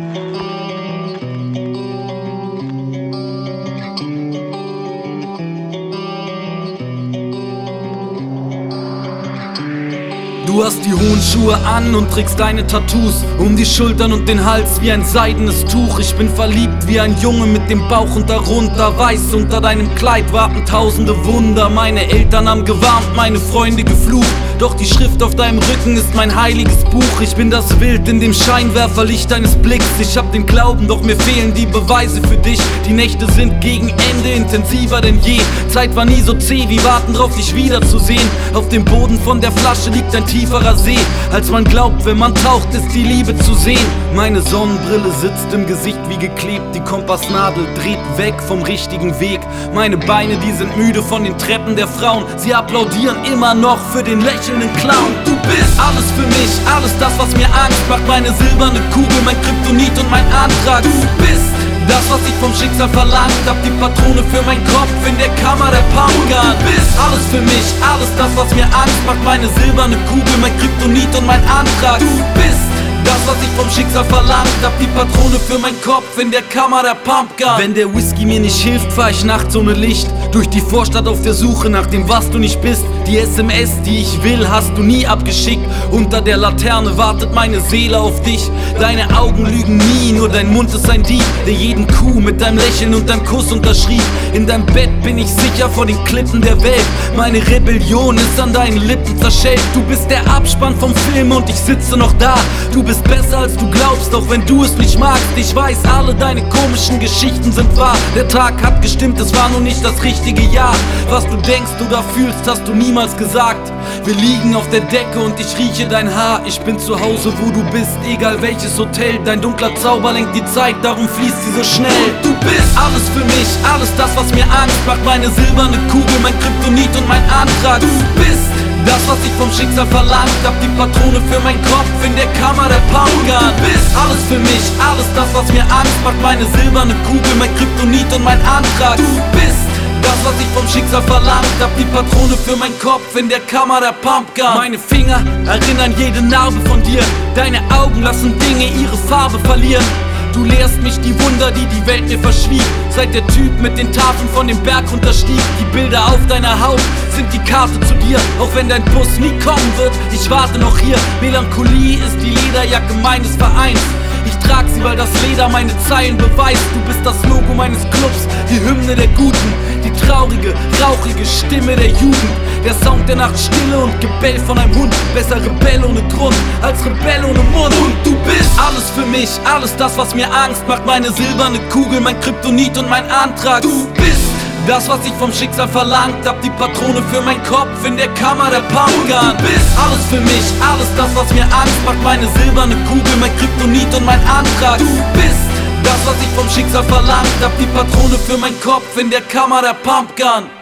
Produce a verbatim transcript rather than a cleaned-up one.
Du hast die hohen Schuhe an und trägst deine Tattoos um die Schultern und den Hals wie ein seidenes Tuch. Ich bin verliebt wie ein Junge mit dem Bauch und darunter weiß. Unter deinem Kleid warten tausende Wunder. Meine Eltern haben gewarnt, meine Freunde geflucht. Doch die Schrift auf deinem Rücken ist mein heiliges Buch. Ich bin das Wild in dem Scheinwerferlicht deines Blicks. Ich hab den Glauben, doch mir fehlen die Beweise für dich. Die Nächte sind gegen Ende intensiver denn je. Zeit war nie so zäh, wie warten drauf, dich wiederzusehen. Auf dem Boden von der Flasche liegt ein tieferer See. Als man glaubt, wenn man taucht, ist die Liebe zu sehen. Meine Sonnenbrille sitzt im Gesicht wie geklebt. Die Kompassnadel dreht weg vom richtigen Weg. Meine Beine, die sind müde von den Treppen der Frauen. Sie applaudieren immer noch für den lächelnden Clown. Du bist alles für mich, alles das, was mir Angst macht. Meine silberne Kugel, mein Kryptonit und mein Antrag. Du bist das, was ich vom Schicksal verlangt hab, die Patrone für meinen Kopf in der Kammer der Pumpgun. Du bist alles für mich, alles das, was mir Angst macht. Meine silberne Kugel, mein Kryptonit und mein Antrag. Du bist das, was ich vom Schicksal verlangt hab, die Patrone für meinen Kopf in der Kammer der Pumpgun. Wenn der Whisky mir nicht hilft, fahr ich nachts ohne Licht durch die Vorstadt auf der Suche nach dem, was du nicht bist. Die S M S, die ich will, hast du nie abgeschickt. Unter der Laterne wartet meine Seele auf dich. Deine Augen lügen nie, nur dein Mund ist ein Dieb, der jeden Coup mit deinem Lächeln und deinem Kuss unterschrieb. In deinem Bett bin ich sicher vor den Klippen der Welt. Meine Rebellion ist an deinen Lippen zerschellt. Du bist der Abspann vom Film und ich sitze noch da. Du bist besser als du glaubst, auch wenn du es nicht magst. Ich weiß, alle deine komischen Geschichten sind wahr. Der Tag hat gestimmt, es war nur nicht das richtige Jahr. Was du denkst oder fühlst, hast du niemals gesagt. Wir liegen auf der Decke und ich rieche dein Haar. Ich bin zu Hause, wo du bist, egal welches Hotel. Dein dunkler Zauber lenkt die Zeit, darum fließt sie so schnell. Du bist alles für mich, alles das, was mir Angst macht. Meine silberne Kugel, mein Kryptonit und mein Antrag. Du bist das, was ich vom Schicksal verlangt hab, die Patrone für meinen Kopf in der Kammer der Pumpgun. Du bist alles für mich, alles das, was mir Angst macht. Meine silberne Kugel, mein Kryptonit und mein Antrag. Du bist das, was ich vom Schicksal verlangt hab, die Patrone für meinen Kopf in der Kammer der Pumpgun. Meine Finger erinnern jede Narbe von dir. Deine Augen lassen Dinge ihre Farbe verlieren. Du lehrst mich die Wunder, die die Welt mir verschwieg. Seit der Typ mit den Tafeln von dem Berg runterstieg. Die Bilder auf deiner Haut sind die Karte zu dir. Auch wenn dein Bus nie kommen wird, ich warte noch hier. Melancholie ist die Lederjacke meines Vereins. Ich trag sie, weil das Leder meine Zeilen beweist. Du bist das Logo meines Clubs, die Hymne der Guten. Die traurige, rauchige Stimme der Jugend. Der Sound der Nacht, Stille und Gebell von einem Hund. Besser Rebell ohne Grund, als Rebell ohne Mund. Und du bist alles für mich, alles das, was mir Angst macht. Meine silberne Kugel, mein Kryptonit und mein Antrag. Du bist das, was ich vom Schicksal verlangt hab, die Patrone für meinen Kopf in der Kammer der Pumpgun. Du bist alles für mich, alles das, was mir Angst macht. Meine silberne Kugel, mein Kryptonit und mein Antrag. Du bist das, was ich vom Schicksal verlangt hab, die Patrone für meinen Kopf in der Kammer der Pumpgun.